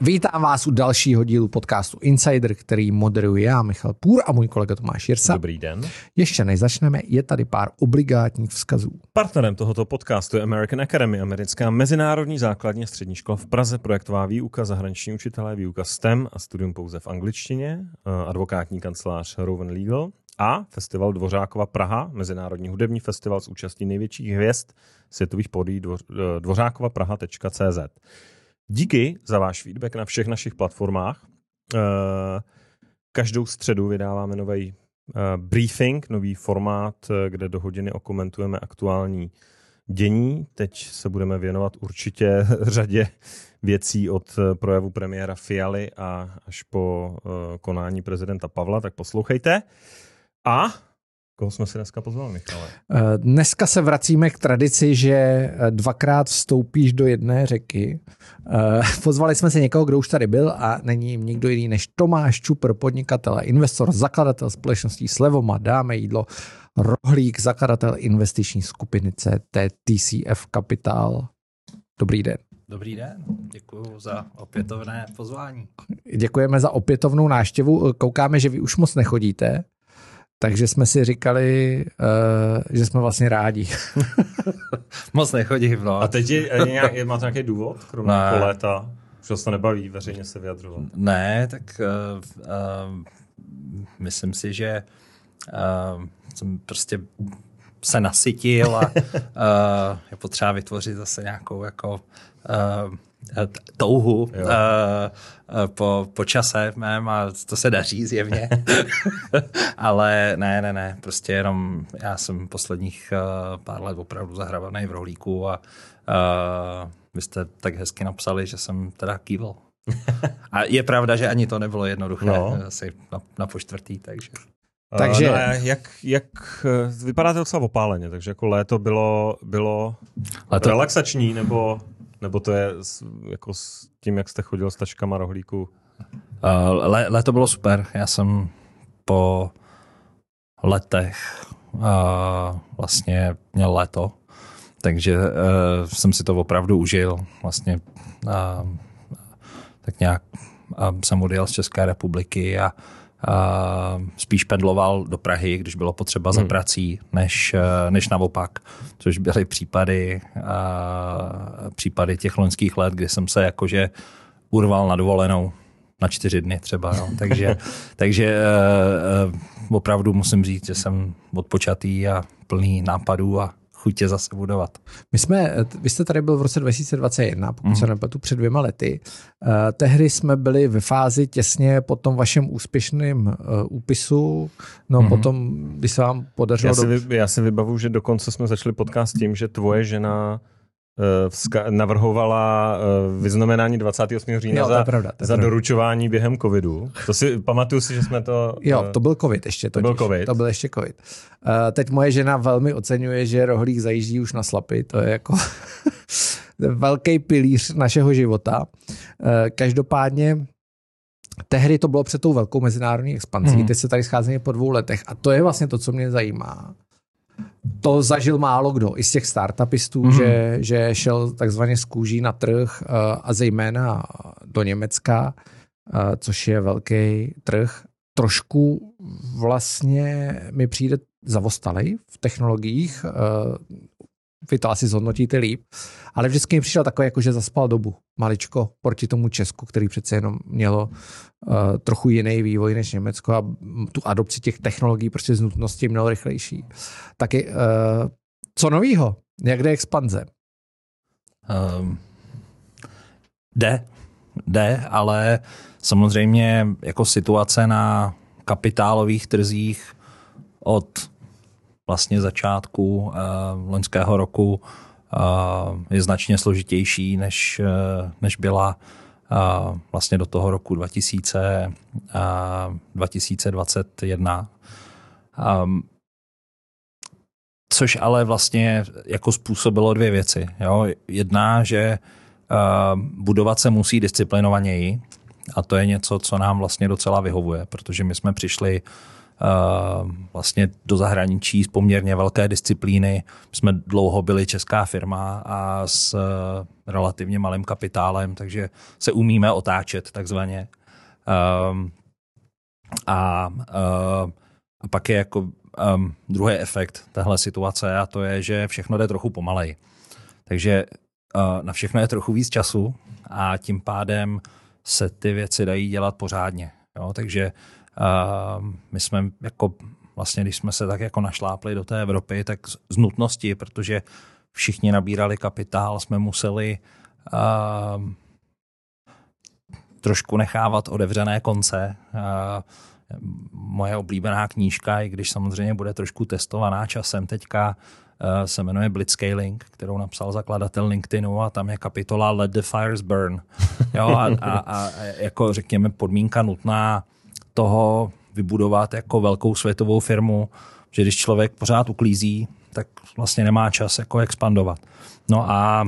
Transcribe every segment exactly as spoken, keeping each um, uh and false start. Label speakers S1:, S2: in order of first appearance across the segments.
S1: Vítám vás u dalšího dílu podcastu Insider, který moderuji já, Michal Půr, a můj kolega Tomáš Jirsa.
S2: Dobrý den.
S1: Ještě než začneme, je tady pár obligátních vzkazů.
S2: Partnerem tohoto podcastu je American Academy, americká mezinárodní základní střední škola v Praze, projektová výuka, zahraniční učitelé, výuka S T E M a studium pouze v angličtině, advokátní kancelář Rowan Legal a festival Dvořákova Praha, mezinárodní hudební festival s účastí největších hvězd světových pódií dvořákova praha tečka cé zet. Díky za váš feedback na všech našich platformách. Každou středu vydáváme nový briefing, nový formát, kde do hodiny okomentujeme aktuální dění. Teď se budeme věnovat určitě řadě věcí od projevu premiéra Fialy a až po konání prezidenta Pavla, tak poslouchejte. A koho jsme si dneska pozvali, Michale?
S1: Dneska se vracíme k tradici, že dvakrát vstoupíš do jedné řeky. Pozvali jsme si někoho, kdo už tady byl a není jim nikdo jiný než Tomáš Čupr, podnikatel a investor, zakladatel společností Slevoma, Dáme jídlo, Rohlík, zakladatel investiční skupiny C T T C F Capital. Dobrý den.
S3: Dobrý den, děkuji za opětovné pozvání.
S1: Děkujeme za opětovnou návštěvu. Koukáme, že vy už moc nechodíte. Takže jsme si říkali, uh, že jsme vlastně rádi.
S3: Moc nechodím, no.
S2: A teď je, je nějak, máte nějaký důvod, kromě jako léta? Už vás to nebaví veřejně se vyjadřovat?
S3: Ne, tak uh, uh, myslím si, že uh, jsem prostě se nasytil a uh, je potřeba vytvořit zase nějakou jako uh, touhu uh, uh, po, po čase mém a to se daří zjevně. Ale ne, ne, ne, prostě jenom já jsem posledních uh, pár let opravdu zahrabaný v rohlíku a uh, vy jste tak hezky napsali, že jsem teda kývl. A je pravda, že ani to nebylo jednoduché, no. Asi na, na počtvrtý, takže...
S1: Takže
S2: no, jak, jak vypadáte docela opáleně, takže jako léto bylo, bylo léto... relaxační, nebo... Nebo to je jako s tím, jak jste chodil s taškama rohlíku?
S3: Uh, le, léto bylo super. Já jsem po letech uh, vlastně měl léto, takže uh, jsem si to opravdu užil. Vlastně uh, tak nějak uh, jsem odjel z České republiky a Uh, spíš pendloval do Prahy, když bylo potřeba hmm. za prací, než, uh, než naopak, což byly případy, uh, případy těch loňských let, kdy jsem se jakože urval na dovolenou na čtyři dny třeba. No. takže takže uh, uh, opravdu musím říct, že jsem odpočatý a plný nápadů a chutě zase budovat.
S1: My jsme, vy jste tady byl v roce dva tisíce dvacet jedna, pokud mm. se nepletu, před dvěma lety. Uh, tehdy jsme byli ve fázi těsně po tom vašem úspěšném uh, úpisu, no mm. potom, když se vám podařilo...
S2: Já si,
S1: do...
S2: vy, já si vybavu, že dokonce jsme začali podcast tím, že tvoje žena Vzka- navrhovala vyznamenání dvacátého osmého října
S1: jo,
S2: za,
S1: pravda,
S2: za doručování během covidu. To si pamatuju si, že jsme to...
S1: Jo, to byl covid ještě.
S2: To byl covid.
S1: To byl ještě covid. Uh, teď moje žena velmi oceňuje, že rohlík zajíždí už na slapy. To je jako velký pilíř našeho života. Uh, každopádně tehdy to bylo před tou velkou mezinárodní expanzí. Mm. Teď se tady scházíme po dvou letech a to je vlastně to, co mě zajímá. To zažil málo kdo, i z těch startupistů, mm-hmm. že, že šel takzvaně z kůží na trh uh, a zejména do Německa, uh, což je velký trh. Trošku vlastně mi přijde zavostalej v technologiích, uh, vy to asi zhodnotíte líp, ale vždycky mi přišel takový, jako že zaspal dobu maličko proti tomu Česku, který přece jenom mělo uh, trochu jiný vývoj než Německo a tu adopci těch technologií prostě z nutnosti mělo rychlejší. Taky, uh, co novýho? Jak jde expanze?
S3: Um, jde, jde, ale samozřejmě jako situace na kapitálových trzích od vlastně začátku uh, loňského roku uh, je značně složitější, než, uh, než byla uh, vlastně do toho roku dva tisíce, uh, dva tisíce dvacet jedna. Um, což ale vlastně jako způsobilo dvě věci. Jo? Jedna, že uh, budovat se musí disciplinovaněji a to je něco, co nám vlastně docela vyhovuje, protože my jsme přišli uh, vlastně do zahraničí z poměrně velké disciplíny. Jsme dlouho byli česká firma a s uh, relativně malým kapitálem, takže se umíme otáčet takzvaně. Um, a, uh, a pak je jako um, druhý efekt téhle situace a to je, že všechno jde trochu pomaleji. Takže uh, na všechno je trochu víc času a tím pádem se ty věci dají dělat pořádně. Jo? Takže uh, my jsme jako vlastně, když jsme se tak jako našlápli do té Evropy, tak z, z nutnosti, protože všichni nabírali kapitál, jsme museli uh, trošku nechávat otevřené konce. Uh, moje oblíbená knížka, i když samozřejmě bude trošku testovaná časem teďka, uh, se jmenuje Blitzscaling, kterou napsal zakladatel LinkedInu a tam je kapitola Let the Fires Burn. Jo, a, a, a jako řekněme podmínka nutná toho vybudovat jako velkou světovou firmu, že když člověk pořád uklízí, tak vlastně nemá čas jako expandovat. No a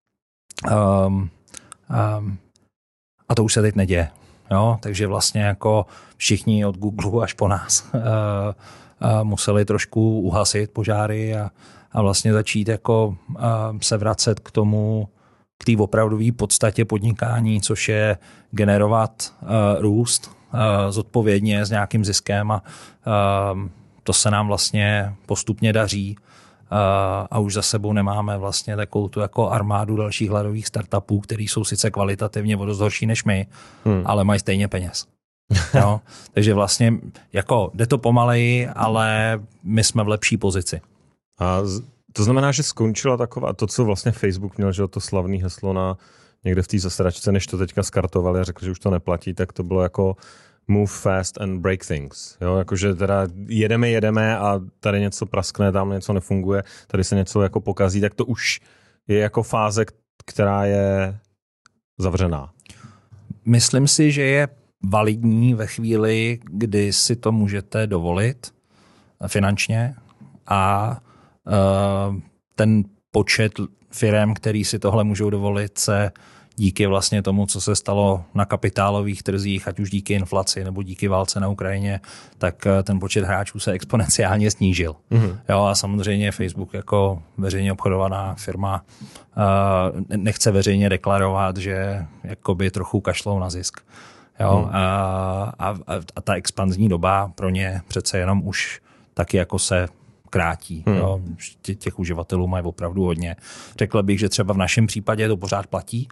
S3: um, um, a to už se teď neděje. Jo? Takže vlastně jako všichni od Google až po nás uh, uh, museli trošku uhasit požáry a, a vlastně začít jako uh, se vracet k tomu, k té opravdové podstatě podnikání, což je generovat uh, růst uh, zodpovědně s nějakým ziskem a uh, to se nám vlastně postupně daří. Uh, a už za sebou nemáme vlastně takovou tu jako armádu dalších hladových startupů, který jsou sice kvalitativně o dost horší než my, hmm. ale mají stejně peněz. Jo? Takže vlastně jako jde to pomaleji, ale my jsme v lepší pozici.
S2: A z, to znamená, že skončila taková, to, co vlastně Facebook měl, že to slavný heslo na někde v té zasedačce, než to teďka skartovali a řekli, že už to neplatí, tak to bylo jako move fast and break things. Jo, jakože teda jedeme, jedeme a tady něco praskne, tam něco nefunguje, tady se něco jako pokazí, tak to už je jako fáze, která je zavřená.
S3: Myslím si, že je validní ve chvíli, kdy si to můžete dovolit finančně a uh, ten počet firem, který si tohle můžou dovolit, se díky vlastně tomu, co se stalo na kapitálových trzích, ať už díky inflaci nebo díky válce na Ukrajině, tak ten počet hráčů se exponenciálně snížil. Mm-hmm. Jo, a samozřejmě Facebook jako veřejně obchodovaná firma uh, nechce veřejně deklarovat, že jakoby trochu kašlou na zisk. Jo, mm. a, a, a ta expanzní doba pro ně přece jenom už taky jako se krátí. Mm. Jo. Tě, těch uživatelů mají opravdu hodně. Řekl bych, že třeba v našem případě to pořád platí,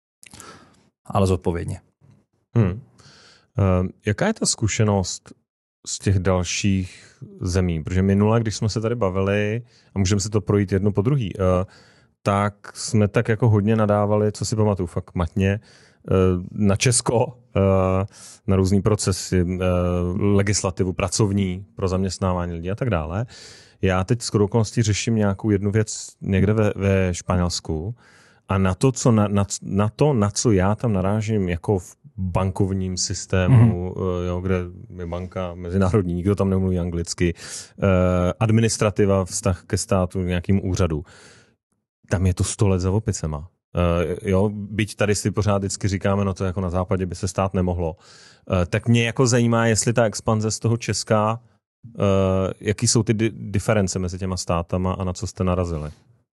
S3: ale zodpovědně.
S2: Hmm. Uh, jaká je ta zkušenost z těch dalších zemí? Protože minule, když jsme se tady bavili, a můžeme si to projít jedno po druhý, uh, tak jsme tak jako hodně nadávali, co si pamatuju, fakt matně, uh, na Česko, uh, na různý procesy, uh, legislativu pracovní pro zaměstnávání lidí a tak dále. Já teď s okolností řeším nějakou jednu věc někde ve, ve Španělsku, a na to, co na, na, na to, na co já tam narážím jako v bankovním systému, mm-hmm. jo, kde je banka mezinárodní, nikdo tam nemluví anglicky, eh, administrativa, vztah ke státu, nějakým úřadu. Tam je to sto let za opicema. Eh, jo, byť tady si pořád vždycky říkáme, no to jako na západě by se stát nemohlo. Eh, tak mě jako zajímá, jestli ta expanze z toho Česka, eh, jaký jsou ty di- diference mezi těma státama a na co jste narazili?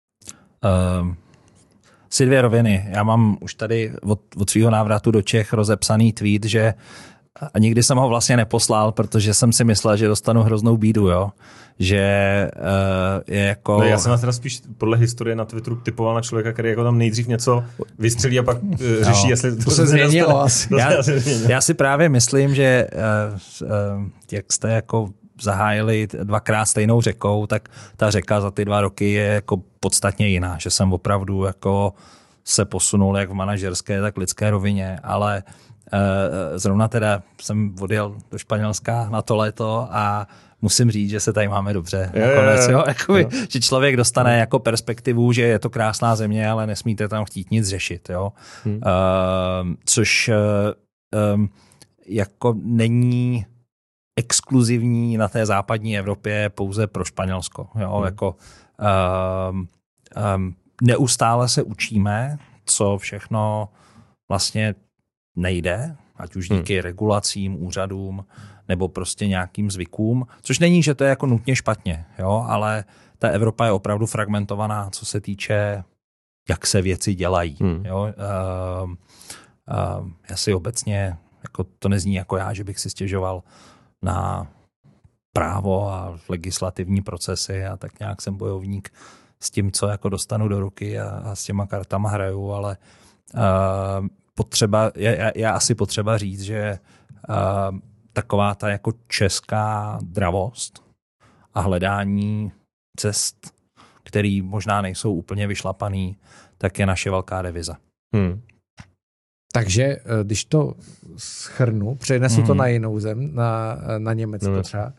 S3: Um. Si dvě roviny. Já mám už tady od, od svého návratu do Čech rozepsaný tweet, že a nikdy jsem ho vlastně neposlal, protože jsem si myslel, že dostanu hroznou bídu, jo. Že uh, je jako...
S2: No, já jsem vás teda spíš podle historie na Twitteru typoval na člověka, který jako tam nejdřív něco vystřelí a pak uh, řeší, no, jestli to,
S1: to se změnilo asi.
S3: Já, já si právě myslím, že uh, uh, jak jste jako zahájili dvakrát stejnou řekou, tak ta řeka za ty dva roky je jako podstatně jiná, že jsem opravdu jako se posunul jak v manažerské, tak v lidské rovině, ale e, zrovna teda jsem odjel do Španělska na to léto a musím říct, že se tady máme dobře.
S2: Je,
S3: nakonec,
S2: je,
S3: jo? Jakoby,
S2: jo.
S3: Že člověk dostane jako perspektivu, že je to krásná země, ale nesmíte tam chtít nic řešit. Jo? Hmm. E, což e, e, jako není exkluzivní na té západní Evropě pouze pro Španělsko. Jo? Hmm. Jako, um, um, neustále se učíme, co všechno vlastně nejde, ať už díky hmm. regulacím, úřadům, nebo prostě nějakým zvykům, což není, že to je jako nutně špatně, jo, ale ta Evropa je opravdu fragmentovaná, co se týče, jak se věci dělají. Hmm. Jo. Uh, uh, já si obecně, jako to nezní jako já, že bych si stěžoval na právo a legislativní procesy a tak nějak jsem bojovník s tím, co jako dostanu do ruky a, a s těma kartama hraju, ale uh, potřeba, je, je asi potřeba říct, že uh, taková ta jako česká dravost a hledání cest, který možná nejsou úplně vyšlapaný, tak je naše velká deviza. Hmm.
S1: Takže když to shrnu, přenesu hmm. to na jinou zem, na, na Německo no. třeba.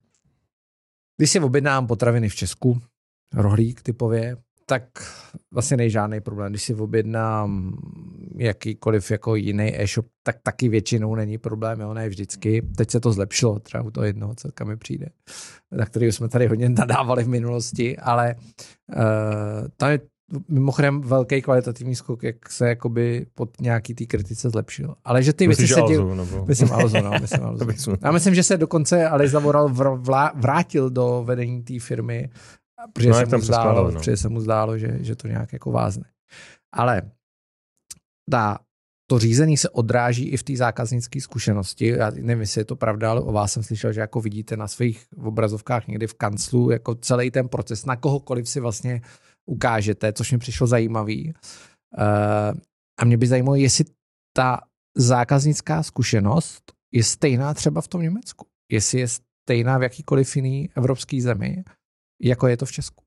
S1: Když si objednám potraviny v Česku, rohlík typově, tak vlastně není žádný problém. Když si objednám jakýkoliv jako jiný e-shop, tak taky většinou není problém, jo, ne vždycky. Teď se to zlepšilo, třeba u toho jednoho, co kam mi přijde, na který jsme tady hodně nadávali v minulosti, ale uh, tam je mimochodem velký kvalitativní skok, jak se jakoby pod nějaký té kritice zlepšil. Ale že ty
S2: Myslíš,
S1: věci se
S2: dějí...
S1: Myslím Alzo, no. Myslím Alzo. Já myslím, že se dokonce Aleš Zavoral vrátil do vedení té firmy, protože, no, se, mu zdálo, no. protože se mu zdálo, že, že to nějak jako vázne. Ale ta, to řízení se odráží i v té zákaznické zkušenosti. Já nevím, jestli je to pravda, ale o vás jsem slyšel, že jako vidíte na svých obrazovkách někdy v kanclu, jako celý ten proces, na kohokoliv si vlastně ukážete, což mi přišlo zajímavý. Uh, a mě by zajímalo, jestli ta zákaznická zkušenost je stejná třeba v tom Německu. Jestli je stejná v jakýkoliv jiný evropský zemi, jako je to v Česku.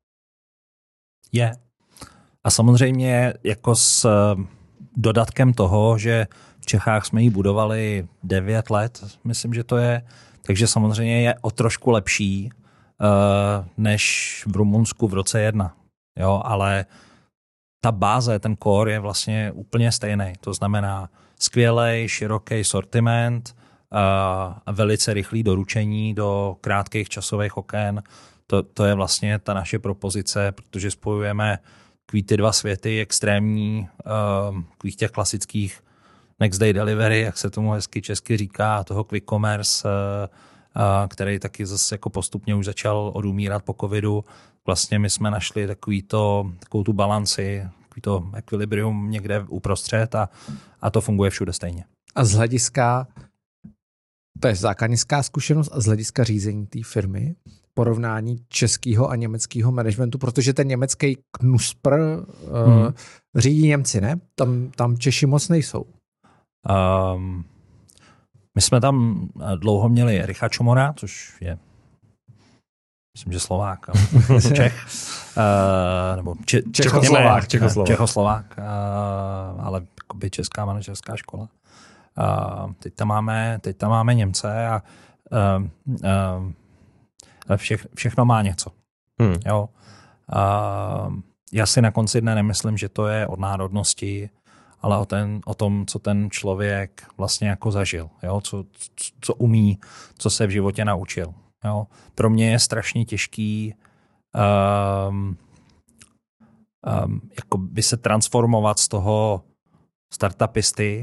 S3: Je. A samozřejmě jako s dodatkem toho, že v Čechách jsme ji budovali devět let, myslím, že to je, takže samozřejmě je o trošku lepší uh, než v Rumunsku v roce jedna. Jo, ale ta báze, ten core je vlastně úplně stejný. To znamená skvělej, široký sortiment, uh, velice rychlý doručení do krátkých časových oken. To, to je vlastně ta naše propozice, protože spojujeme takový ty dva světy, extrémní, uh, takových těch klasických next day delivery, jak se tomu hezky česky říká, toho quick commerce, uh, uh, který taky zase jako postupně už začal odumírat po covidu. Vlastně my jsme našli takový to, takovou tu balanci, takový to ekvilibrium někde uprostřed a, a to funguje všude stejně.
S1: A z hlediska, to je zákaznická zkušenost a z hlediska řízení té firmy, porovnání českého a německého managementu, protože ten německý Knuspr hmm. uh, řídí Němci, ne? Tam, tam Češi moc nejsou.
S3: Um, my jsme tam dlouho měli Ericha Čomora, což je myslím, že Slovák, ale Čech, uh, nebo če,
S1: Čechoslovák,
S3: Čechoslovák, Čechoslovák uh, ale jakoby česká manažerská škola. Uh, teď, tam máme, teď tam máme Němce a uh, uh, vše, všechno má něco. Hmm. Jo. Uh, já si na konci dne nemyslím, že to je od národnosti, ale o, ten, o tom, co ten člověk vlastně jako zažil, jo? Co, co, co umí, co se v životě naučil. Jo. Pro mě je strašně těžký um, um, jako by se transformovat z toho startupisty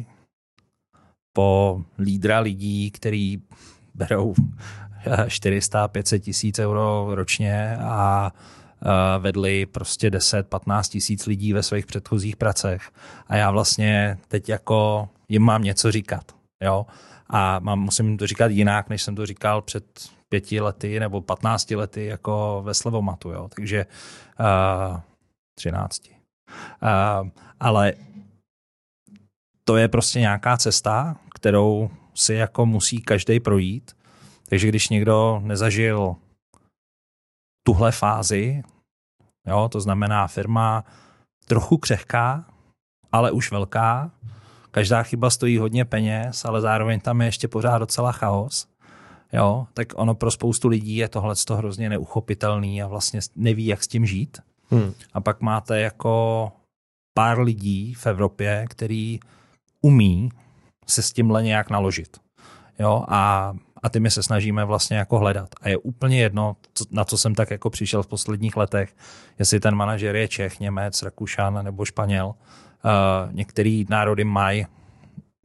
S3: po lídra lidí, který berou čtyři sta pět set tisíc euro ročně a uh, vedli prostě deset patnáct tisíc lidí ve svých předchozích pracech. A já vlastně teď jako jim mám něco říkat. Jo? A mám, musím to říkat jinak, než jsem to říkal před pěti lety nebo patnácti lety jako ve Slevomatu, jo. Takže uh, třinácti. Uh, ale to je prostě nějaká cesta, kterou si jako musí každej projít. Takže když někdo nezažil tuhle fázi, jo, to znamená firma trochu křehká, ale už velká, každá chyba stojí hodně peněz, ale zároveň tam je ještě pořád docela chaos, jo, tak ono pro spoustu lidí je tohleto hrozně neuchopitelný a vlastně neví, jak s tím žít. Hmm. A pak máte jako pár lidí v Evropě, který umí se s tímhle nějak naložit. Jo, a, a ty my se snažíme vlastně jako hledat. A je úplně jedno, na co jsem tak jako přišel v posledních letech, jestli ten manažer je Čech, Němec, Rakušan nebo Španěl. Uh, některý národy mají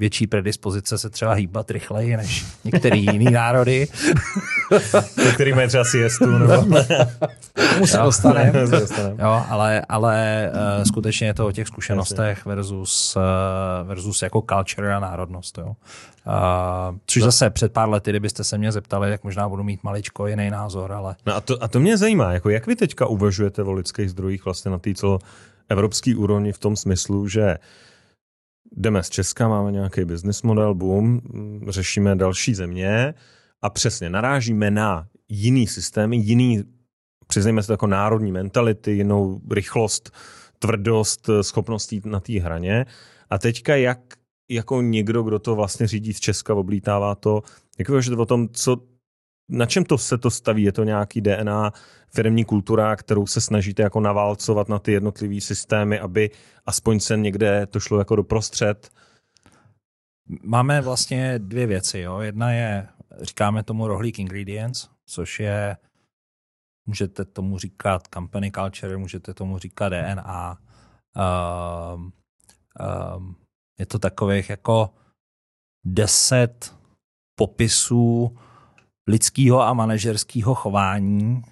S3: větší predispozice se třeba hýbat rychleji než některý jiný národy.
S2: Který mají třeba siestu. Nebo...
S1: Tomu se dostaneme.
S3: Jo, ale, ale uh, skutečně je to o těch zkušenostech versus, uh, versus jako culture a národnost. Jo. Uh, což zase před pár lety, kdybyste se mě zeptali, tak možná budu mít maličko jiný názor. Ale...
S2: No a, to, a to mě zajímá, jako jak vy teďka uvažujete o lidských zdrojích vlastně na té celoevropské úrovni v tom smyslu, že jdeme z Česka, máme nějaký business model, boom, řešíme další země a přesně narážíme na jiný systémy, jiný, přiznejme se to jako národní mentality, jinou rychlost, tvrdost, schopnost jít na té hraně. A teďka jak jako někdo, kdo to vlastně řídí z Česka, oblítává to, jak uvažujete o tom, co, na čem to se to staví? Je to nějaký D N A, firemní kultura, kterou se snažíte jako naválcovat na ty jednotlivý systémy, aby aspoň se někde to šlo jako doprostřed?
S3: Máme vlastně dvě věci. Jo. Jedna je, říkáme tomu rohlík ingredients, což je, můžete tomu říkat company culture, můžete tomu říkat D N A. Um, um, je to takových jako deset popisů lidského a manažerského chování,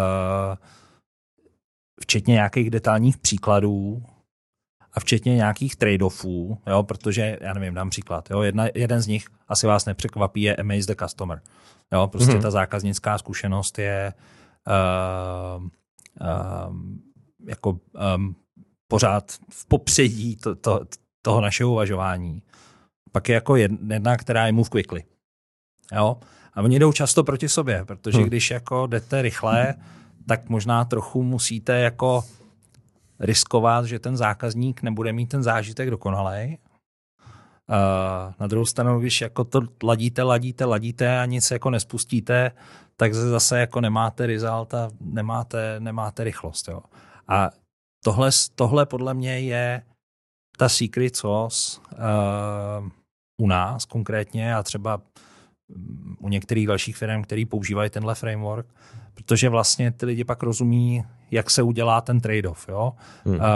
S3: včetně nějakých detailních příkladů a včetně nějakých trade-offů, jo, protože, já nevím, dám příklad, jo, jedna, jeden z nich, asi vás nepřekvapí, je Amaze the Customer. Jo, prostě mm-hmm. ta zákaznická zkušenost je uh, uh, jako um, pořád v popředí to, to, toho našeho uvažování. Pak je jako jedna, která je move quickly. Jo? A oni jdou často proti sobě, protože hmm. když jako jdete rychle, tak možná trochu musíte jako riskovat, že ten zákazník nebude mít ten zážitek dokonalej. Uh, na druhou stranu, když jako to ladíte, ladíte, ladíte a nic jako nespustíte, tak zase jako nemáte result a nemáte, nemáte rychlost. Jo? A tohle, tohle podle mě je ta secret sauce uh, u nás konkrétně a třeba u některých dalších firm, který používají tenhle framework, protože vlastně ty lidi pak rozumí, jak se udělá ten trade-off. Jo? Hmm. Uh,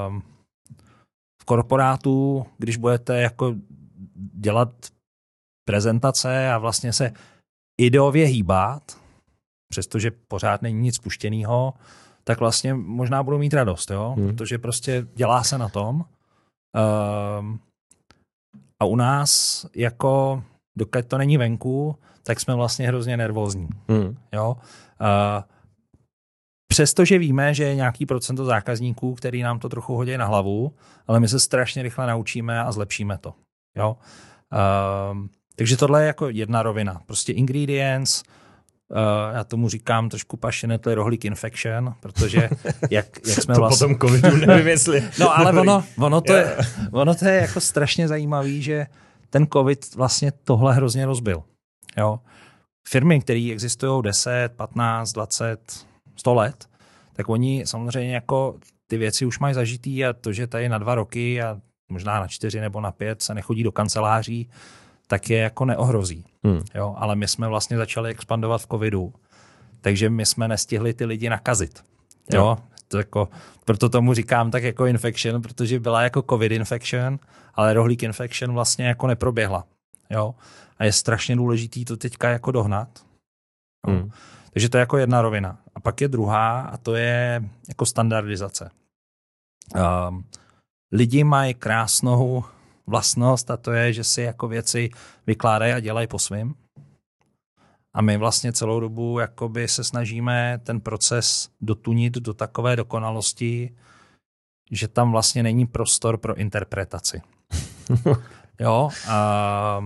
S3: v korporátu, když budete jako dělat prezentace a vlastně se ideově hýbat, přestože pořád není nic spuštěného, tak vlastně možná budou mít radost, jo? Hmm. Protože prostě dělá se na tom. Uh, a u nás jako dokud to není venku, tak jsme vlastně hrozně nervózní. Hmm. Jo? Uh, přestože víme, že je nějaký procento zákazníků, který nám to trochu hodí na hlavu, ale my se strašně rychle naučíme a zlepšíme to. Jo? Uh, takže tohle je jako jedna rovina. Prostě ingredients, uh, já tomu říkám trošku passionately rohlík infection, protože jak, jak jsme
S2: to
S3: vlastně...
S2: potom covidu nevím, jestli...
S3: No ale ono, ono, to je, ono to je jako strašně zajímavý, že ten covid vlastně tohle hrozně rozbil. Jo? Firmy, které existují deset, patnáct, dvacet, sto let, tak oni samozřejmě jako ty věci už mají zažitý a to, že tady na dva roky a možná na čtyři nebo na pět se nechodí do kanceláří, tak je jako neohrozí. Hmm. Jo? Ale my jsme vlastně začali expandovat v covidu, takže my jsme nestihli ty lidi nakazit. Jo? Jo? To jako, proto tomu říkám tak jako infection, protože byla jako covid infection, ale rohlík infection vlastně jako neproběhla. Jo? A je strašně důležitý to teďka jako dohnat. Hmm. Takže to je jako jedna rovina. A pak je druhá a to je jako standardizace. Um, lidi mají krásnou vlastnost a to je, že si jako věci vykládají a dělají po svým. A my vlastně celou dobu jakoby se snažíme ten proces dotunit do takové dokonalosti, že tam vlastně není prostor pro interpretaci. Jo, a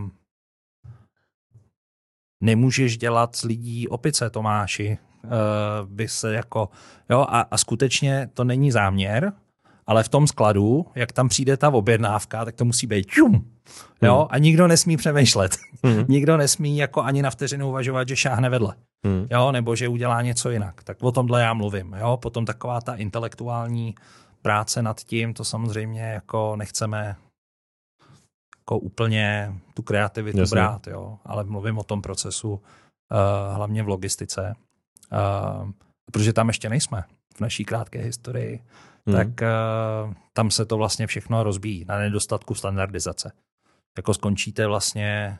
S3: nemůžeš dělat z lidí opice, Tomáši. Uh, by se jako, jo, a, a skutečně to není záměr, ale v tom skladu, jak tam přijde ta objednávka, tak to musí být čum. Jo, hmm. a nikdo nesmí přemýšlet. Hmm. Nikdo nesmí jako ani na vteřinu uvažovat, že šáhne vedle. Hmm. Jo, nebo že udělá něco jinak. Tak o tomhle já mluvím. Jo, potom taková ta intelektuální práce nad tím, to samozřejmě jako nechceme jako úplně tu kreativitu Jasně. brát, jo, ale mluvím o tom procesu uh, hlavně v logistice. Uh, protože tam ještě nejsme v naší krátké historii, hmm. tak uh, tam se to vlastně všechno rozbíjí na nedostatku standardizace. jako skončíte vlastně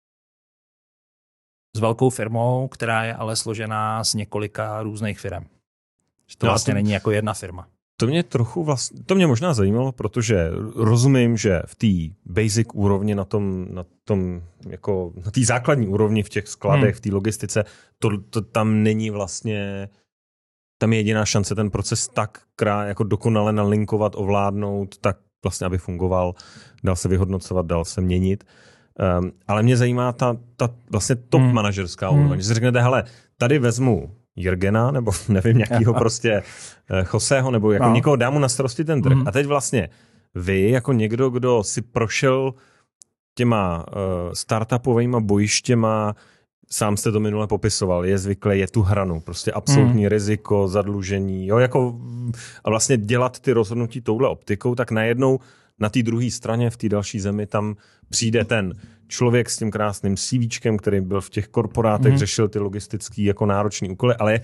S3: s velkou firmou, která je ale složená z několika různých firm. Že to
S2: no
S3: vlastně
S2: to,
S3: není jako jedna firma.
S2: To mě trochu vlastně, to mě možná zajímalo, protože rozumím, že v té basic úrovni, na tom, na tom jako na té základní úrovni v těch skladech, hmm. v té logistice, to, to tam není vlastně, tam je jediná šance ten proces tak krá, jako dokonale nalinkovat, ovládnout, tak vlastně, aby fungoval, dal se vyhodnocovat, dal se měnit. Um, ale mě zajímá ta, ta vlastně top hmm. manažerská úroveň. Hmm. Že si řeknete, hele, tady vezmu Jirgena, nebo nevím, nějakýho prostě Joseho, nebo jako no. někoho dám mu na starosti ten trh. Mm. A teď vlastně vy, jako někdo, kdo si prošel těma uh, startupovejma bojištěma, sám jste to minule popisoval, je zvyklý, je tu hranu, prostě absolutní mm. riziko, zadlužení, jo, jako a vlastně dělat ty rozhodnutí touhle optikou, tak najednou na té druhé straně, v té další zemi, tam přijde ten člověk s tím krásným CVčkem, který byl v těch korporátech, mm. řešil ty logistický jako náročný úkoly, ale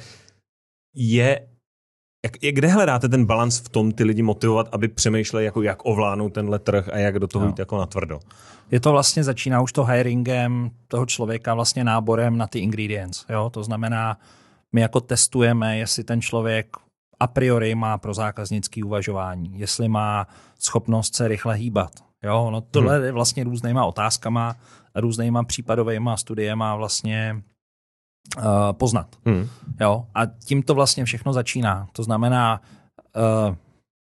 S2: je, jak, jak kde hledáte ten balans v tom ty lidi motivovat, aby přemýšleli, jako jak ovládnout tenhle trh a jak do toho no. jít jako natvrdo? Je
S3: to vlastně začíná už to hiringem toho člověka, vlastně náborem na ty ingredients. Jo? To znamená, my jako testujeme, jestli ten člověk a priori má pro zákaznický uvažování, jestli má schopnost se rychle hýbat. Jo, no tohle hmm. je vlastně různýma otázkama, různýma případovýma studiema vlastně uh, poznat. Hmm. Jo, a tím to vlastně všechno začíná. To znamená, uh,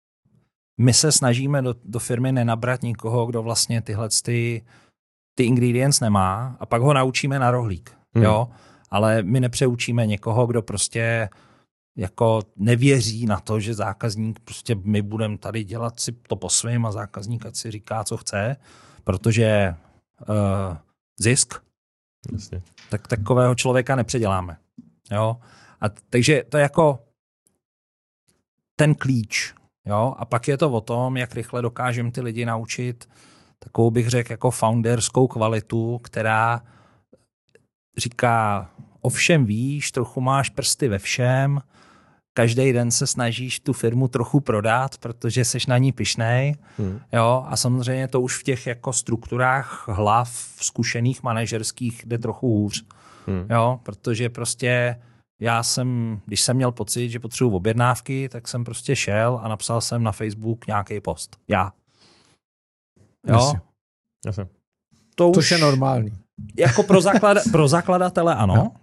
S3: my se snažíme do, do firmy nenabrat nikoho, kdo vlastně tyhle ty, ty ingredients nemá a pak ho naučíme na rohlík. Hmm. Jo, ale my nepřeučíme někoho, kdo prostě jako nevěří na to, že zákazník prostě my budeme tady dělat si to po svým a zákazník ať si říká, co chce, protože uh, zisk,
S2: Jasně.
S3: tak takového člověka nepředěláme. Jo? A t- takže to je jako ten klíč. Jo? A pak je to o tom, jak rychle dokážeme ty lidi naučit takovou bych řekl jako founderskou kvalitu, která říká, o všem víš, trochu máš prsty ve všem, každý den se snažíš tu firmu trochu prodat, protože seš na ní pyšnej. Hmm. Jo, a samozřejmě to už v těch jako strukturách hlav zkušených manažerských jde trochu hůř. Hmm. Jo, protože prostě já jsem, když jsem měl pocit, že potřebuji objednávky, tak jsem prostě šel a napsal jsem na Facebook nějaký post. Já. Jo?
S2: Jasně. Jasně.
S1: To už je normální.
S3: Jako pro, zaklada, pro zakladatele ano. No.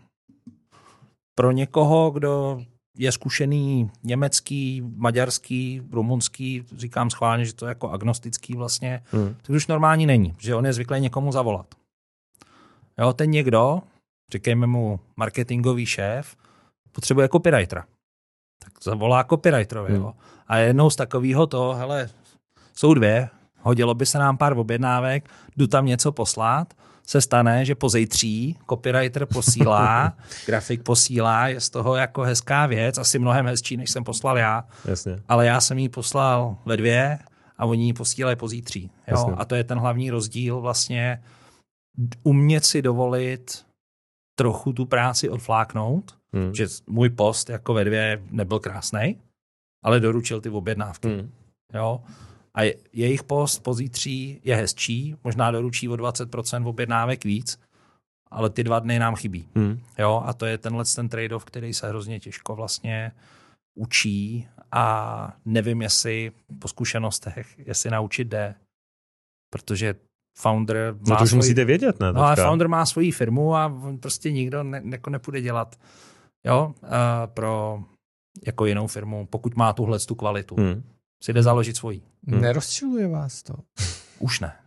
S3: Pro někoho, kdo je zkušený německý, maďarský, rumunský, říkám schválně, že to je jako agnostický vlastně, hmm. to už normální není, že on je zvyklý někomu zavolat. Jo, ten někdo, říkejme mu marketingový šéf, potřebuje copywritera. Tak zavolá copywriterovi. Hmm. Jo. A jednou z takového to, hele, jsou dvě, hodilo by se nám pár objednávek, jdu tam něco poslat, se stane, že pozejtří copywriter posílá, grafik posílá, je z toho jako hezká věc, asi mnohem hezčí, než jsem poslal já.
S2: Jasně.
S3: Ale já jsem ji poslal ve dvě a oni ji posílají pozítří. Jo? A to je ten hlavní rozdíl vlastně umět si dovolit trochu tu práci odfláknout, hmm. že můj post jako ve dvě nebyl krásnej, ale doručil ty objednávky. Hmm. Jo? A jejich post pozítří je hezčí, možná doručí o dvacet procent objednávek víc, ale ty dva dny nám chybí. Hmm. Jo? A to je tenhle ten trade-off, který se hrozně těžko vlastně učí a nevím, jestli po zkušenostech, jestli naučit jde. Protože founder má
S2: no to už
S3: svoji,
S2: musíte vědět, ne?
S3: No a founder má svoji firmu a prostě nikdo ne, jako nepůjde dělat jo, uh, pro jako jinou firmu, pokud má tuhle tu kvalitu. Hmm. Si jde založit svojí.
S1: Hmm. Nerozčiluje vás to?
S3: Už ne.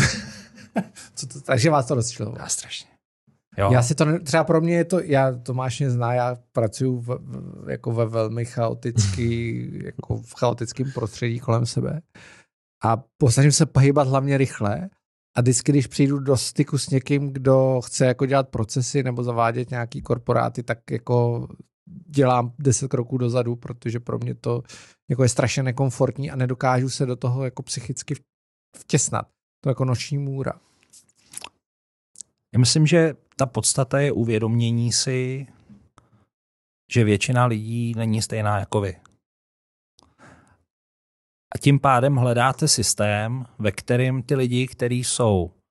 S1: Co to, takže vás to rozčiluje?
S3: Já strašně. Jo.
S1: Já si to, ne, třeba pro mě je to, já Tomáš mě zná, já pracuji v, v, jako ve velmi chaotický, jako v chaotickém prostředí kolem sebe a posnažím se pohýbat hlavně rychle a vždycky, když přijdu do styku s někým, kdo chce jako dělat procesy nebo zavádět nějaký korporáty, tak jako dělám deset kroků dozadu, protože pro mě to jako je strašně nekomfortní a nedokážu se do toho jako psychicky vtěsnat. To jako noční můra.
S3: Já myslím, že ta podstata je uvědomění si, že většina lidí není stejná jako vy. A tím pádem hledáte systém, ve kterém ty lidi, kteří jsou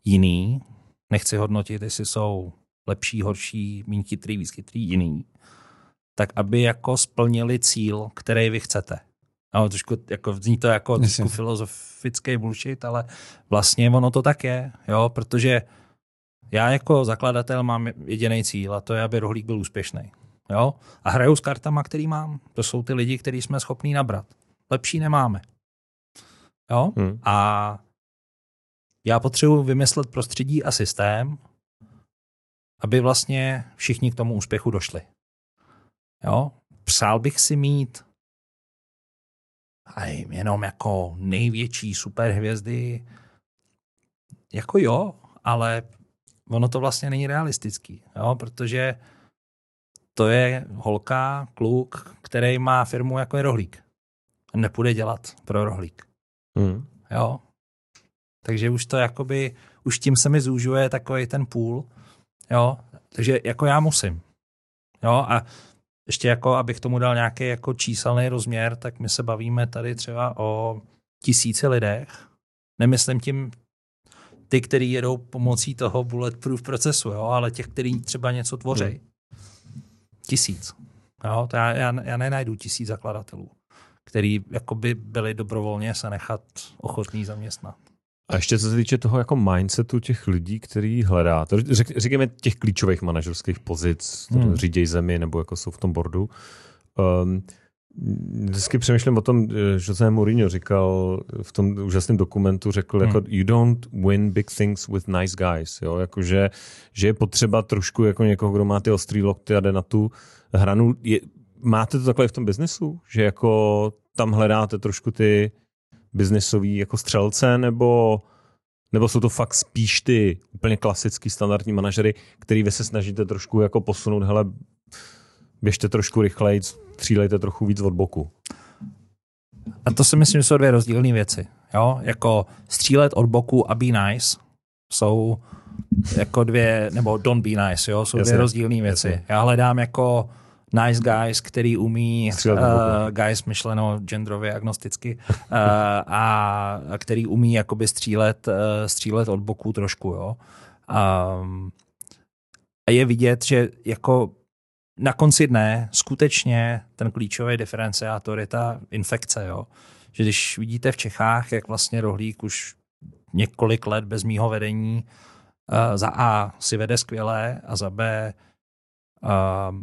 S3: jiný, nechci hodnotit, jestli jsou lepší, horší, méně chytrý, víc chytrý, jiný, tak aby jako splnili cíl, který vy chcete. No, trošku, jako, zní to jako trošku filozofický bullshit, ale vlastně ono to tak je, jo, protože já jako zakladatel mám jediný cíl a to je, aby rohlík byl úspěšný. Jo? A hraju s kartama, který mám. To jsou ty lidi, který jsme schopní nabrat. Lepší nemáme. Jo? Hmm. A já potřebuji vymyslet prostředí a systém, aby vlastně všichni k tomu úspěchu došli. Jo? Přál bych si mít aj jenom jako největší superhvězdy. Jako jo, ale ono to vlastně není realistický, jo? Protože to je holka, kluk, který má firmu jako je rohlík. Nepůjde dělat pro rohlík. Hmm. Jo? Takže už to jakoby, už tím se mi zúžuje takový ten půl. Jo? Takže jako já musím. Jo? A ještě jako, abych tomu dal nějaký jako číselný rozměr, tak my se bavíme tady třeba o tisíci lidech. Nemyslím tím ty, kteří jedou pomocí toho bulletproof procesu, jo? Ale těch, kteří třeba něco tvoří. Hmm. Tisíc. Jo? To já, já, já nenajdu tisíc zakladatelů, který jakoby byli dobrovolně se nechat ochotný zaměstnat.
S2: A ještě co se týče toho jako mindsetu těch lidí, který hledá, to řek, říkáme těch klíčových manažerských pozic, hmm. říděj zemi nebo jako jsou v tom boardu. Um, vždycky přemýšlím o tom, José Mourinho říkal v tom úžasném dokumentu, řekl hmm. jako you don't win big things with nice guys. Jo? Jako, že, že je potřeba trošku jako někoho, kdo má ty ostrý lokty a jde na tu hranu. Je, máte to takhle v tom biznesu? Že jako tam hledáte trošku ty biznesový jako střelce, nebo, nebo jsou to fakt spíš ty úplně klasický standardní manažery, který vy se snažíte trošku jako posunout, hele, běžte trošku rychleji, střílejte trochu víc od boku.
S3: A to si myslím, že jsou dvě rozdílné věci. Jo? Jako střílet od boku a be nice jsou jako dvě, nebo don't be nice, jo? Jsou jasně, dvě rozdílné věci. Jasně. Já hledám jako nice guys, který umí, uh, guys myšleno genderově agnosticky, uh, a který umí jakoby střílet, uh, střílet od boku trošku. Jo? Um, a je vidět, že jako na konci dne skutečně ten klíčový diferenciátor je ta infekce. Jo? Že když vidíte v Čechách, jak vlastně rohlík už několik let bez mýho vedení uh, za A si vede skvěle a za B uh,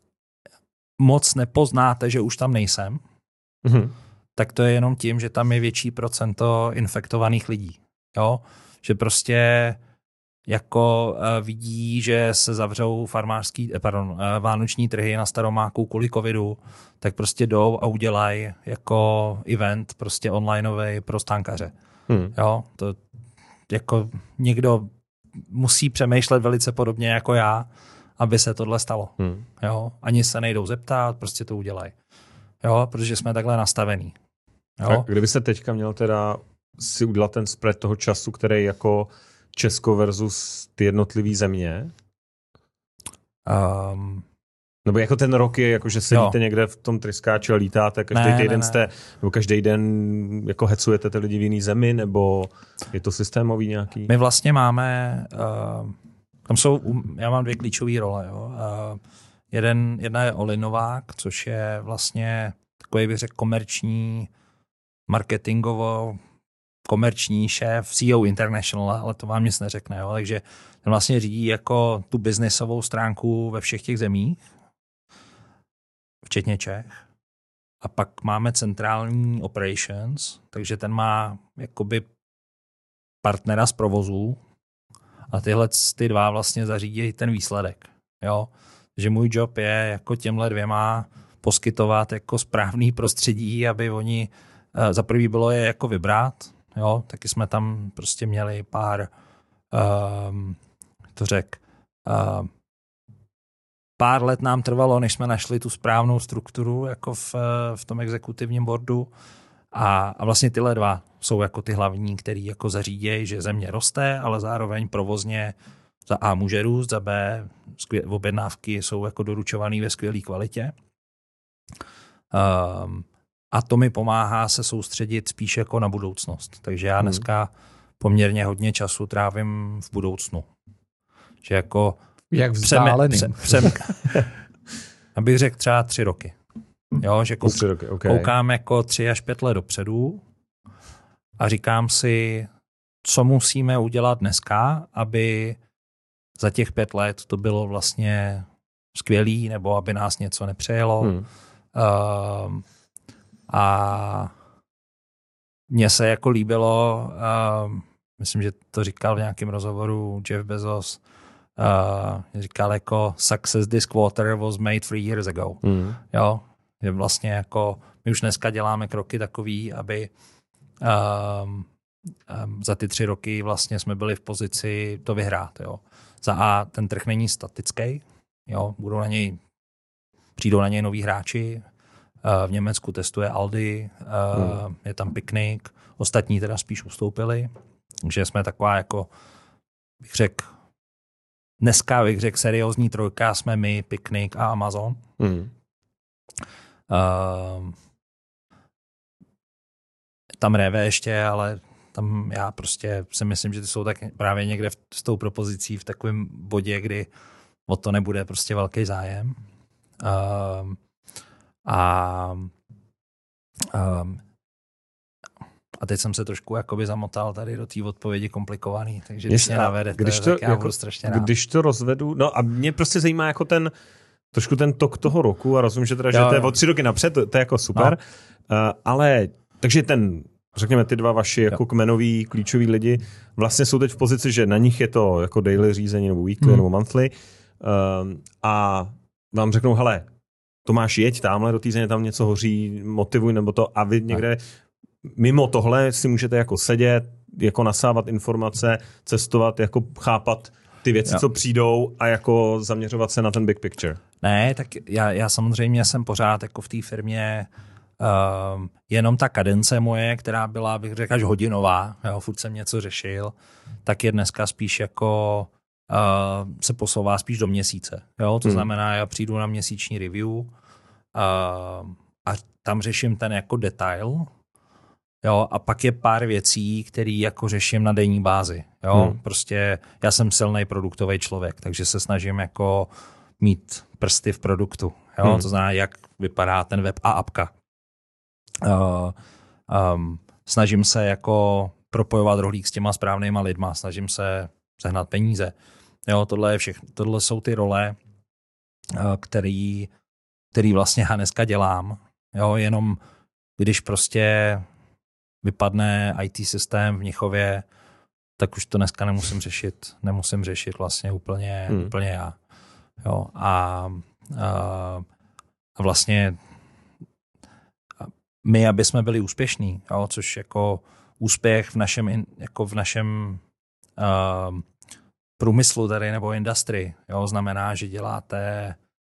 S3: moc nepoznáte, že už tam nejsem, mm-hmm. tak to je jenom tím, že tam je větší procento infektovaných lidí. Jo? Že prostě jako uh, vidí, že se zavřou farmářský, pardon, uh, vánoční trhy na Staromáku kvůli covidu, tak prostě jdou a udělají jako event prostě onlineový pro stánkaře. Mm. Jo? To jako někdo musí přemýšlet velice podobně jako já, aby se tohle stalo. Hmm. Jo? Ani se nejdou zeptat, prostě to udělají. Jo? Protože jsme takhle nastavení. Jo?
S2: Tak kdyby se teďka měl teda si udělat ten spread toho času, který jako Česko versus ty jednotlivý země? Um, nebo jako ten rok je, jako že sedíte jo. někde v tom tryskáči a lítáte, každý ne, týden ne, jste, nebo každý den jako hecujete ty lidi v jiný zemi, nebo je to systémový nějaký?
S3: My vlastně máme... Uh, Tam jsou, já mám dvě klíčové role. Jo. Jeden, jedna je Olinovák, což je vlastně takový, bych řekl, komerční, marketingovo, komerční šéf, C E O International, ale to vám nic neřekne. Jo. Takže ten vlastně řídí jako tu biznesovou stránku ve všech těch zemích, včetně Čech. A pak máme centrální operations, takže ten má jakoby partnera z provozu, a tyhle ty dva vlastně zařídí ten výsledek. Jo? Že můj job je jako těmhle dvěma poskytovat jako správný prostředí, aby oni, za prvý bylo je jako vybrat, jo? Taky jsme tam prostě měli pár, um, to řek, uh, pár let nám trvalo, než jsme našli tu správnou strukturu jako v, v tom exekutivním boardu. A, a vlastně tyhle dva jsou jako ty hlavní, který jako zařídějí, že země roste, ale zároveň provozně za A může růst, za B skvěl, objednávky jsou jako doručované ve skvělé kvalitě. Um, a to mi pomáhá se soustředit spíš jako na budoucnost. Takže já dneska poměrně hodně času trávím v budoucnu. Že jako
S1: jak vzdáleným.
S3: Přem, přem, abych řekl třeba tři roky. Jo, že kouk,
S2: tři roky, okay.
S3: koukám jako tři až pět let dopředu a říkám si, co musíme udělat dneska, aby za těch pět let to bylo vlastně skvělý, nebo aby nás něco nepřejelo. Hmm. Uh, a mně se jako líbilo, uh, myslím, že to říkal v nějakém rozhovoru Jeff Bezos, uh, říkal jako success this quarter was made three years ago. Hmm. Jo, že vlastně jako my už dneska děláme kroky takový, aby um, um, za ty tři roky vlastně jsme byli v pozici to vyhrát. Jo. Za A ten trh není statický, jo, budou na něj, přijdou na něj noví hráči, uh, v Německu testuje Aldi, uh, hmm. je tam Picnic, ostatní teda spíš ustoupili, takže jsme taková jako, bych řekl, dneska bych řekl seriózní trojka, jsme my, Picnic a Amazon. Hmm. Uh, tam Reve ještě, ale tam já prostě si myslím, že ty jsou tak právě někde v, s tou propozicí v takovém bodě, kdy o to nebude prostě velký zájem. Uh, a um, a teď jsem se trošku jakoby zamotal tady do té odpovědi komplikovaný, takže když mě navedete, když to, tak já jako, budu strašně rád.
S2: Když to rozvedu, no a mě prostě zajímá jako ten trošku ten tok toho roku a rozumím, že teda, jo, že to je o tři roky napřed, to, to je jako super, no. uh, ale takže ten, řekněme ty dva vaši jako jo. kmenoví, klíčoví lidi vlastně jsou teď v pozici, že na nich je to jako daily řízení nebo weekly hmm. nebo monthly uh, a vám řeknou, hele, Tomáš, jeď tamhle do té země, tam něco hoří, motivuj nebo to a vy někde mimo tohle si můžete jako sedět, jako nasávat informace, cestovat, jako chápat ty věci, jo. co přijdou a jako zaměřovat se na ten big picture.
S3: Ne, tak já, já samozřejmě jsem pořád jako v té firmě uh, jenom ta kadence moje, která byla, bych řekl, až hodinová, jo, furt jsem něco řešil, tak je dneska spíš jako uh, se posouvá spíš do měsíce. Jo? To hmm. znamená, já přijdu na měsíční review uh, a tam řeším ten jako detail. Jo, a pak je pár věcí, které jako řeším na denní bázi. Jo? Hmm. Prostě já jsem silný produktový člověk, takže se snažím jako mít prsty v produktu. Jo? Hmm. To znamená, jak vypadá ten web a apka. Uh, um, snažím se jako propojovat rohlík s těma správnýma lidma, snažím se sehnat peníze. Jo, tohle, je všechno, tohle jsou ty role, uh, který, který vlastně já dneska dělám. Jo, jenom když prostě vypadne í té systém v Mnichově, tak už to dneska nemusím řešit. Nemusím řešit vlastně úplně, hmm. úplně já. Jo, a, a, a vlastně my, aby jsme byli úspěšní, jo, což jako úspěch v našem, jako v našem uh, průmyslu tady nebo industrii, jo, znamená, že děláte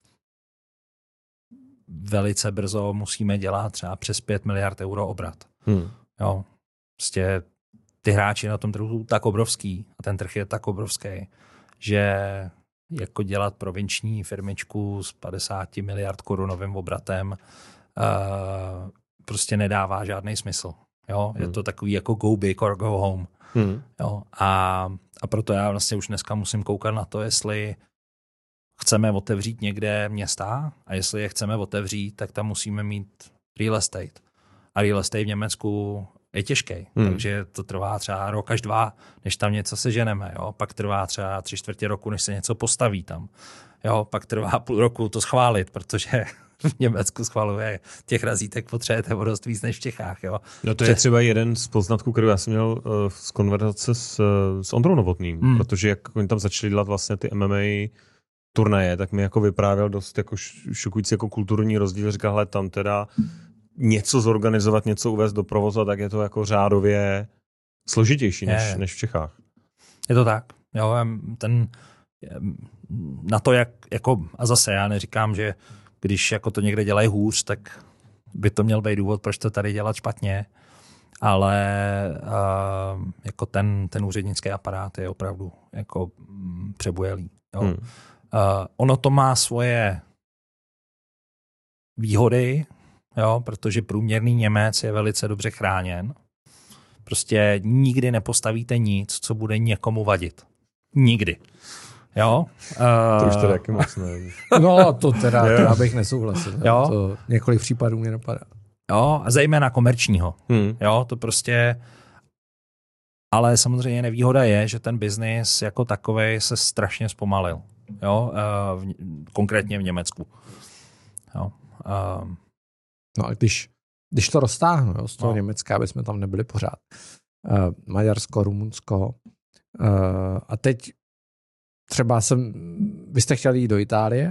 S3: velice brzo, musíme dělat třeba přes pět miliard euro obrat. Hmm. Jo, prostě ty hráči na tom trhu jsou tak obrovský a ten trh je tak obrovský, že jako dělat provinční firmičku s padesát miliard korunovým obratem uh, prostě nedává žádný smysl. Jo? Hmm. Je to takový jako go big or go home. Hmm. Jo? A, a proto já vlastně už dneska musím koukat na to, jestli chceme otevřít někde města a jestli je chceme otevřít, tak tam musíme mít real estate. A real estate v Německu je těžký, hmm. takže to trvá třeba rok až dva, než tam něco seženeme. Jo? Pak trvá třeba tři čtvrtě roku, než se něco postaví tam. Jo? Pak trvá půl roku to schválit, protože v Německu schvaluje těch razítek, potřebujete o dost víc než v Čechách. Jo?
S2: No to je třeba jeden z poznatků, který já jsem měl uh, z konverzace s, s Ondrou Novotným, hmm. protože jak oni tam začali dělat vlastně ty M M A turnaje, tak mi jako vyprávěl dost jako šokující jako kulturní rozdíl. Říkal, hele, tam teda něco zorganizovat, něco uvést do provozu, tak je to jako řádově složitější než, než v Čechách.
S3: Je to tak. Jo, ten, na to, jak, jako, a zase já neříkám, že když jako to někde dělají hůř, tak by to měl být důvod, proč to tady dělat špatně, ale uh, jako ten, ten úřednický aparát je opravdu jako mm, přebujelý. Jo. Hmm. Uh, ono to má svoje výhody, jo, protože průměrný Němec je velice dobře chráněn. Prostě nikdy nepostavíte nic, co bude někomu vadit. Nikdy. Jo? Uh,
S2: to už to taky moc ne.
S1: No, to teda, to já bych nesouhlasil.
S3: Jo?
S1: To několik případů mě napadá.
S3: Jo, a zejména komerčního.
S2: Hmm.
S3: Jo, to prostě... Ale samozřejmě nevýhoda je, že ten biznis jako takovej se strašně zpomalil. Jo, uh, v, konkrétně v Německu. Jo. Uh,
S1: no a když, když to roztáhnu, jo, z toho
S3: no.
S1: Německa, aby jsme tam nebyli pořád. Uh, Maďarsko, Rumunsko. Uh, a teď třeba jsem, vy jste chtěli jít do Itálie,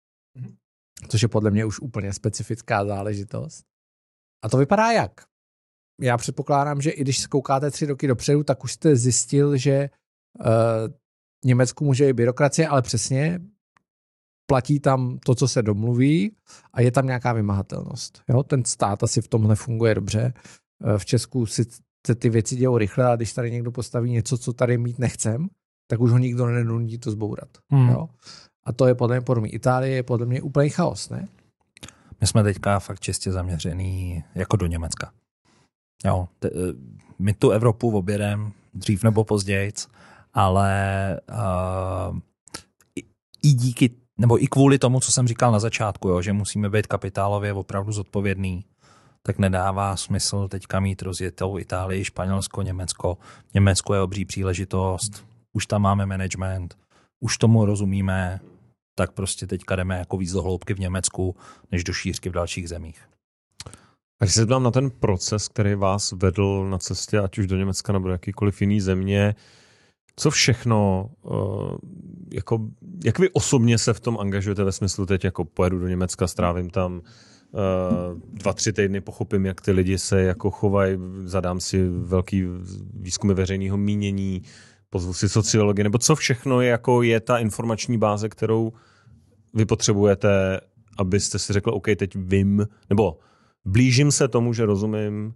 S1: což je podle mě už úplně specifická záležitost. A to vypadá jak? Já předpokládám, že i když se koukáte tři roky dopředu, tak už jste zjistil, že uh, Německu může i byrokracie, ale přesně platí tam to, co se domluví a je tam nějaká vymahatelnost. Jo? Ten stát asi v tomhle funguje dobře. V Česku si ty věci dějou rychle, a když tady někdo postaví něco, co tady mít nechcem, tak už ho nikdo nenutí to zbourat. Hmm. Jo? A to je podle mě podobně. Itálie je podle mě úplný chaos, ne?
S3: My jsme teďka fakt čistě zaměřený jako do Německa. Jo, t- my tu Evropu objedeme dřív nebo později, ale uh, i, i díky, nebo i kvůli tomu, co jsem říkal na začátku, jo, že musíme být kapitálově opravdu zodpovědný, tak nedává smysl teďka mít rozjetou Itálii, Španělsko, Německo. Německo je obří příležitost, už tam máme management, už tomu rozumíme, tak prostě teďka jdeme jako víc do hloubky v Německu, než do šířky v dalších zemích.
S2: A když se zeptám na ten proces, který vás vedl na cestě, ať už do Německa nebo do jakýkoliv jiný země, co všechno, jako, jak vy osobně se v tom angažujete ve smyslu teď, jako pojedu do Německa, strávím tam dva, tři týdny, pochopím, jak ty lidi se jako chovají, zadám si velký výzkumy veřejného mínění, pozvu si sociology, nebo co všechno je, jako je ta informační báze, kterou vy potřebujete, abyste si řekl, OK, teď vím, nebo blížím se tomu, že rozumím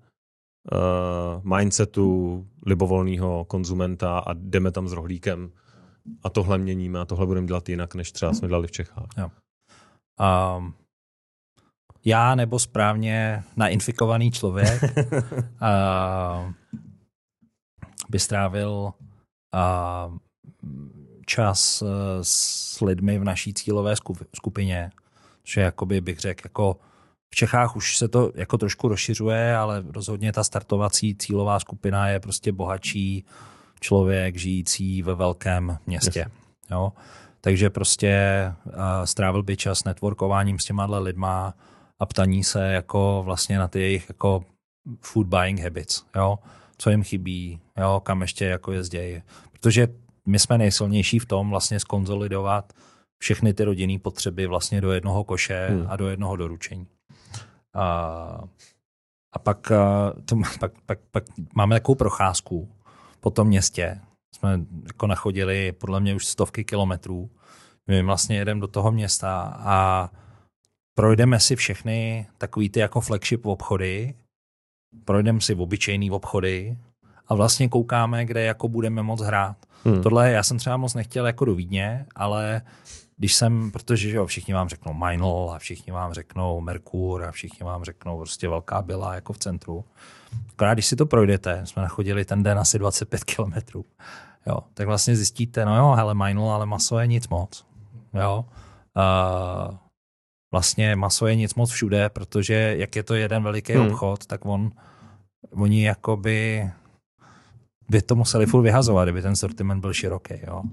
S2: uh, mindsetu libovolného konzumenta a jdeme tam s rohlíkem a tohle měníme a tohle budeme dělat jinak, než třeba jsme dělali v Čechách.
S3: Jo. Um, já nebo správně nainfikovaný člověk uh, by strávil uh, čas uh, s lidmi v naší cílové skupině, že jakoby bych řekl, jako v Čechách už se to jako trošku rozšiřuje, ale rozhodně ta startovací cílová skupina je prostě bohatší člověk žijící ve velkém městě. Yes. Jo? Takže prostě uh, strávil by čas networkováním s těma lidma a ptaní se jako vlastně na ty jejich jako food buying habits. Jo? Co jim chybí, jo? Kam ještě jako jezdějí. Protože my jsme nejsilnější v tom vlastně skonzolidovat všechny ty rodinné potřeby vlastně do jednoho koše hmm. a do jednoho doručení. A, a pak, to, pak, pak, pak máme takovou procházku po tom městě. Jsme jako nachodili podle mě už stovky kilometrů. My vlastně jedeme do toho města a projdeme si všechny takový ty jako flagship obchody, projdeme si obyčejný obchody a vlastně koukáme, kde jako budeme moc hrát. Hmm. Tohle já jsem třeba moc nechtěl jako do Vídně, ale když jsem, protože že jo, všichni vám řeknou Meinl a všichni vám řeknou Merkur a všichni vám řeknou prostě velká byla jako v centru. Akorát když si to projdete, jsme nachodili ten den asi dvacet pět kilometrů, jo, tak vlastně zjistíte, no jo, hele Meinl, ale maso je nic moc. Jo. Uh, vlastně maso je nic moc všude, protože jak je to jeden veliký hmm. obchod, tak on, oni jakoby by to museli furt vyhazovat, kdyby ten sortiment byl široký. Jo.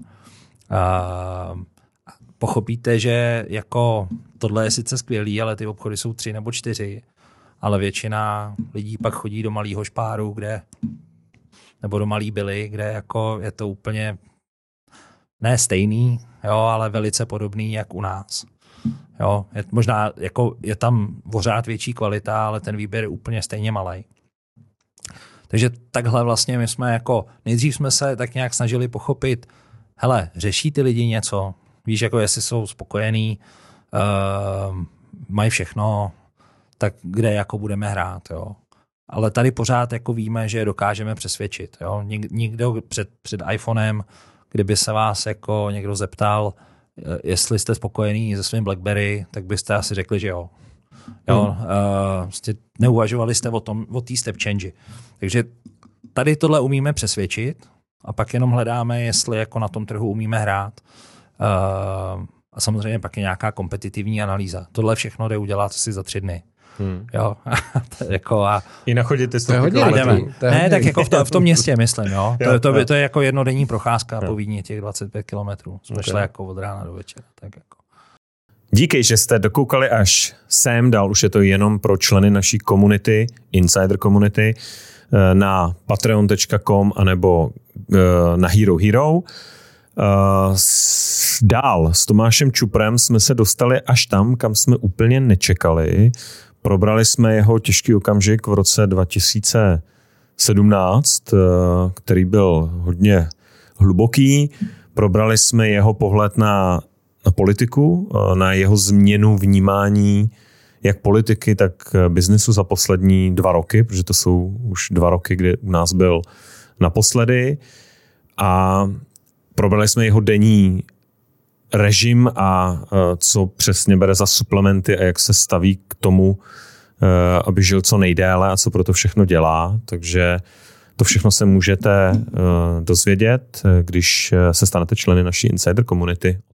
S3: Uh, pochopíte, že jako tohle je sice skvělý, ale ty obchody jsou tři nebo čtyři, ale většina lidí pak chodí do malého Špáru, kde nebo do malý Billy, kde jako je to úplně ne stejný, jo, ale velice podobný jak u nás. Jo, je, možná jako je tam pořád větší kvalita, ale ten výběr je úplně stejně malej. Takže takhle vlastně my jsme jako, nejdřív jsme se tak nějak snažili pochopit, hele, řeší ty lidi něco, víš, jako jestli jsou spokojení, uh, mají všechno, tak kde jako budeme hrát, jo. Ale tady pořád jako víme, že dokážeme přesvědčit, jo. Nik, nikdo před, před iPhonem, kdyby se vás jako někdo zeptal, jestli jste spokojení se svým BlackBerry, tak byste asi řekli, že jo. Jo, hmm. uh, neuvažovali jste o tom, o té step change. Takže tady tohle umíme přesvědčit a pak jenom hledáme, jestli jako na tom trhu umíme hrát. Uh, a samozřejmě pak je nějaká kompetitivní analýza. Tohle všechno jde udělat asi za tři dny. Hmm. Jo, jako a...
S2: I nachodit ty
S1: stovky kilometrů.
S3: Ne, tak jako v, to, v tom městě, myslím, jo. To, jo, to, to, to je jako jednodenní procházka jo. po Vídni, těch dvacet pět kilometrů. Jsme okay. šli jako od rána do večera. Tak jako.
S2: Díky, že jste dokoukali až sem, dál už je to jenom pro členy naší komunity, Insider Community, na patreon tečka com anebo na Hero Hero. Dál s Tomášem Čuprem jsme se dostali až tam, kam jsme úplně nečekali. Probrali jsme jeho těžký okamžik v roce dva tisíce sedmnáct, který byl hodně hluboký. Probrali jsme jeho pohled na, na politiku, na jeho změnu vnímání jak politiky, tak biznesu za poslední dva roky, protože to jsou už dva roky, kdy u nás byl naposledy. A probrali jsme jeho denní režim a co přesně bere za suplementy a jak se staví k tomu, aby žil co nejdéle a co pro to všechno dělá. Takže to všechno se můžete dozvědět, když se stanete členy naší Insider Community.